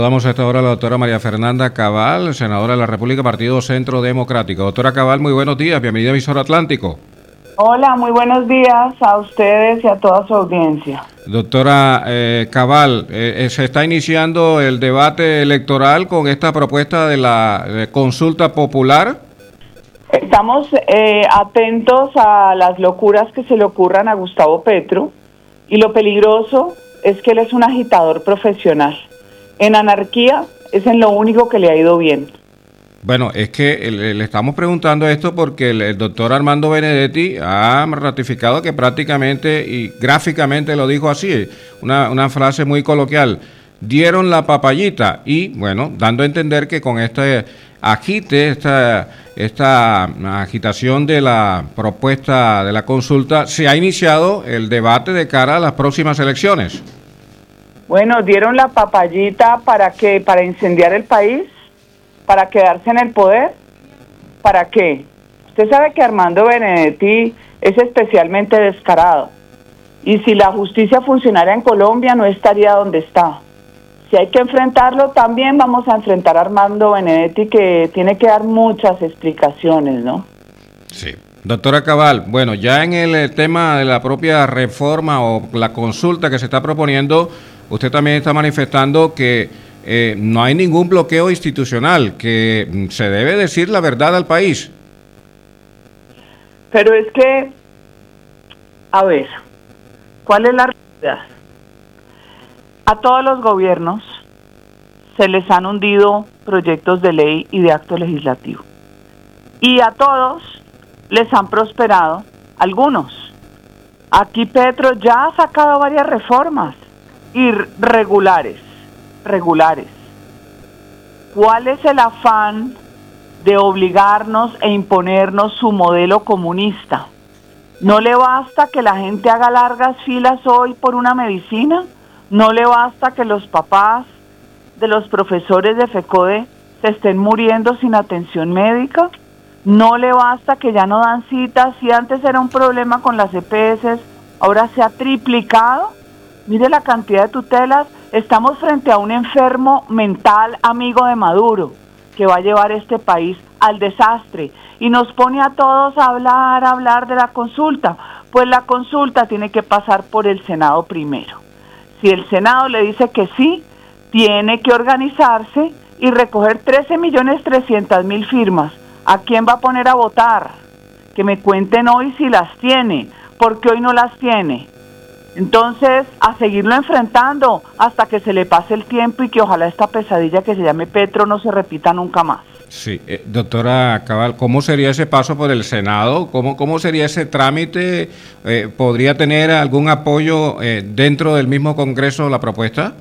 Saludamos a esta hora a la doctora María Fernanda Cabal, senadora de la República, Partido Centro Democrático. Doctora Cabal, muy buenos días, bienvenida a Visor Atlántico. Hola, muy buenos días a ustedes y a toda su audiencia. Doctora Cabal, se está iniciando el debate electoral con esta propuesta de la consulta popular. Estamos atentos a las locuras que se le ocurran a Gustavo Petro, y lo peligroso es que él es un agitador profesional. En anarquía es en lo único que le ha ido bien. Bueno, es que le estamos preguntando esto porque el doctor Armando Benedetti ha ratificado que prácticamente y gráficamente lo dijo así, una frase muy coloquial, dieron la papayita, y bueno, dando a entender que con este agite, esta agitación de la propuesta de la consulta, se ha iniciado el debate de cara a las próximas elecciones. Bueno, dieron la papayita ¿para qué? ¿Para incendiar el país? ¿Para quedarse en el poder? ¿Para qué? Usted sabe que Armando Benedetti es especialmente descarado. Y si la justicia funcionara en Colombia, no estaría donde está. Si hay que enfrentarlo, también vamos a enfrentar a Armando Benedetti, que tiene que dar muchas explicaciones, ¿no? Sí. Doctora Cabal, bueno, ya en el tema de la propia reforma o la consulta que se está proponiendo, usted también está manifestando que no hay ningún bloqueo institucional, que se debe decir la verdad al país. Pero es que, a ver, ¿cuál es la realidad? A todos los gobiernos se les han hundido proyectos de ley y de acto legislativo. Y a todos les han prosperado algunos. Aquí Petro ya ha sacado varias reformas irregulares. ¿Cuál es el afán de obligarnos e imponernos su modelo comunista? ¿No le basta que la gente haga largas filas hoy por una medicina? ¿No le basta que los papás de los profesores de FECODE se estén muriendo sin atención médica? ¿No le basta que ya no dan citas? Si antes era un problema con las EPS, ahora se ha triplicado. Mire la cantidad de tutelas. Estamos frente a un enfermo mental amigo de Maduro que va a llevar este país al desastre y nos pone a todos a hablar de la consulta. Pues la consulta tiene que pasar por el Senado primero. Si el Senado le dice que sí, tiene que organizarse y recoger 13.300.000 firmas. ¿A quién va a poner a votar? Que me cuenten hoy si las tiene, porque hoy no las tiene. Entonces, a seguirlo enfrentando hasta que se le pase el tiempo y que ojalá esta pesadilla que se llame Petro no se repita nunca más. Sí, doctora Cabal, ¿cómo sería ese paso por el Senado? ¿Cómo sería ese trámite? ¿Podría tener algún apoyo dentro del mismo Congreso la propuesta?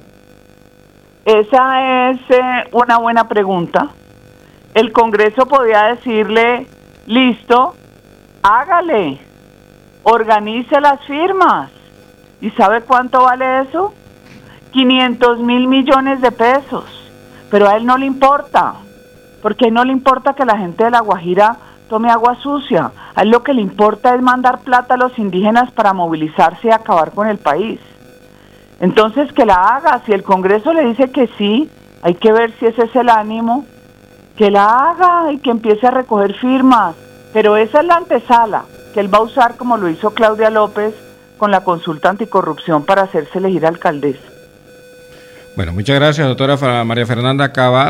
Esa es una buena pregunta. El Congreso podría decirle, listo, hágale, organice las firmas. ¿Y sabe cuánto vale eso? 500.000 millones de pesos. Pero a él no le importa, porque a él no le importa que la gente de La Guajira tome agua sucia. A él lo que le importa es mandar plata a los indígenas para movilizarse y acabar con el país. Entonces que la haga. Si el Congreso le dice que sí, hay que ver si ese es el ánimo. Que la haga y que empiece a recoger firmas. Pero esa es la antesala que él va a usar, como lo hizo Claudia López con la consulta anticorrupción, para hacerse elegir alcaldesa. Bueno, muchas gracias, doctora María Fernanda Cabal.